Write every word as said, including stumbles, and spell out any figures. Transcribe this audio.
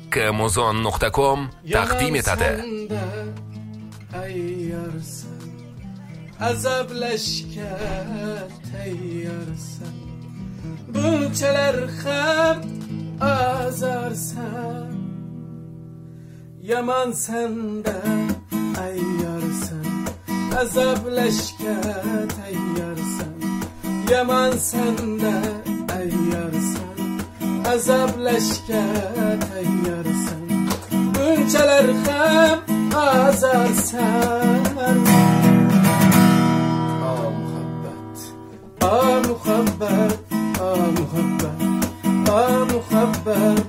kmuzon nuqta com taqdim etadi. Ayyorsan, azoblashga tayyorsan, bunchalar ham azarsan. Yaman sanda ayyorsan, azoblashga tayyorsan. Yaman sanda ayyorsan, azoblashga tayyorsan. Bunchalar ham azarsan. Ah muhabbat, ah muhabbat, ah muhabbat, ah muhabbat.